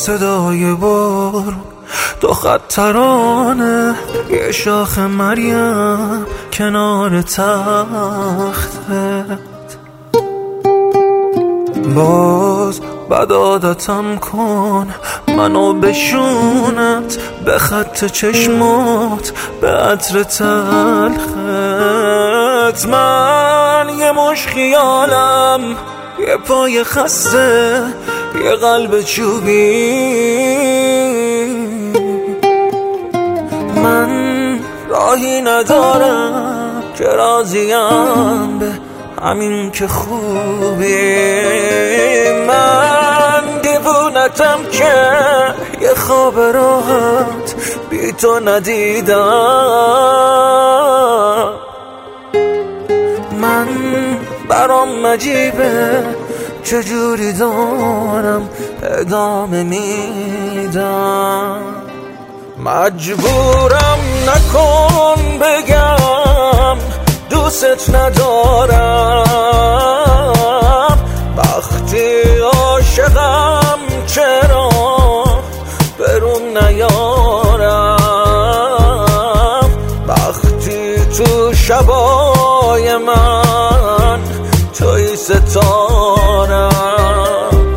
صدای بارون، دو خط ترانه، یه شاخ مریم کنار تختت. باز بد عادتم کن، منو بشونت به خط چشمات، به عطر تلخت. من یه مش خیالم، یه پای خسته، یه قلب چوبی. من راهی ندارم که راضیم به همین که خوبی. من دیوونتم که یه خواب راحت بی تو ندیدم. من برام عجیبه چجوری دارم ادامه میدم. مجبورم نکن بگم دوست ندارم. وقتی عاشقم چرا برون نیارم؟ وقتی تو شبای من توی ستارم.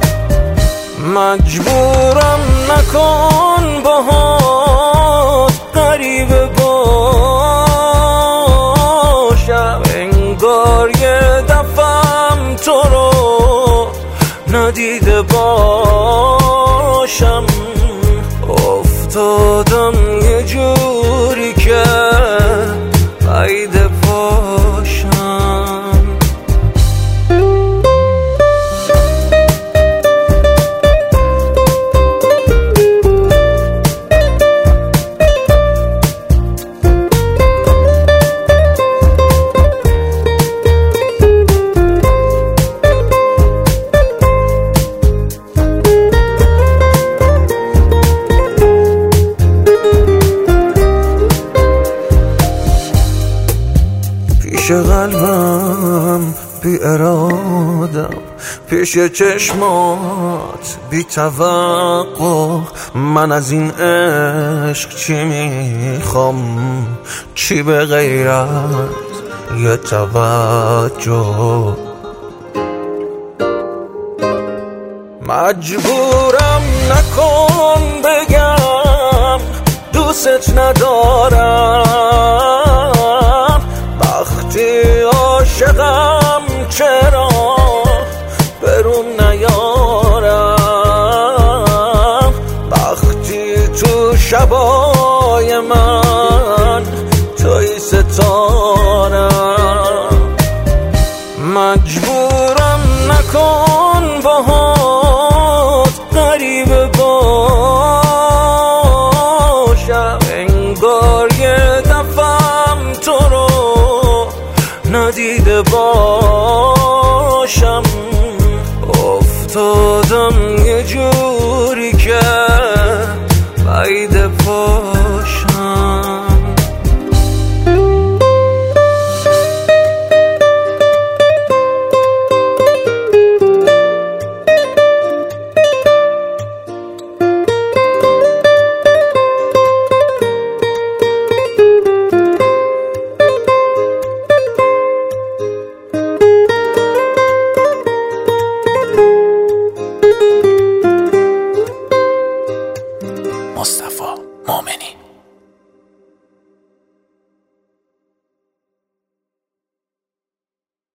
مجبورم نکن باهات غریبه باشم، انگار یه دفعم تو رو ندیده باشم. افتادم یه جوری که بعید باشم. پیش قلبم بی ارادم، پیش چشمات بی توقع. من از این عشق چی میخوام؟ چی به غیر از یه توجه؟ مجبورم نکن بگم دوست ندارم. وقتی عاشقم چرا برون نیارم؟ وقتی تو شبای من توی ستارم. مجبورم نکن باهات غریبه باشم، انگار یه دفعم تو رو ندیده باشم. افتادم یه جوری که بعید باشم. مصطفی مومنی.